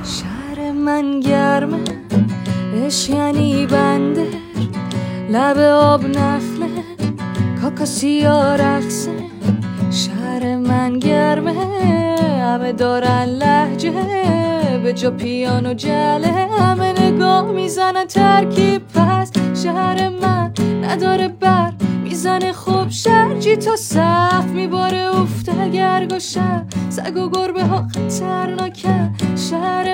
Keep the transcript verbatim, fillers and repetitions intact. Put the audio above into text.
شهر من گرمه، عشق یعنی بندر، لب آب نخله، کاکاسیا رقصه. شهر من گرمه، همه دارن لهجه، به جا پیانو جله، همه نگاه میزنن ترکیب پست. شهر من نداره بر میزنه خوب، شرجی تا صف میباره افته گرگ و شب، سگ و گربه ها خطرناکن. شهر